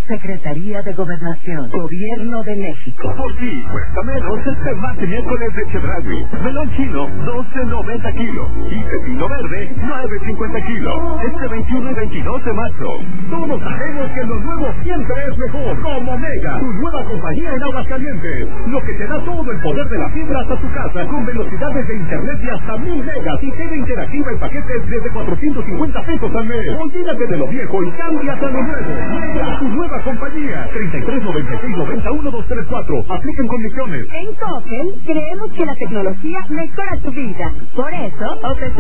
Secretaría de Gobernación, Gobierno de México. Por ti cuesta menos este martes miércoles de Chedraui. Melón chino, 12.90 kilos. Y pepino verde, 9.50 kilos. Este 21 y 22 de marzo. Todos sabemos que lo nuevo siempre es mejor. Como Mega, tu nueva compañía en Aguascalientes. Lo que te da todo el poder de la fibra hasta tu casa, con velocidades de internet de hasta 1000 megas y TV interactiva en paquetes desde 450 pesos al mes. Olvídate de lo viejo y cámbiate a lo nuevo. Mega, tu nueva compañía. 3396-91234. Apliquen condiciones. En Coppel creemos que la tecnología mejora tu vida. Por eso ofrecemos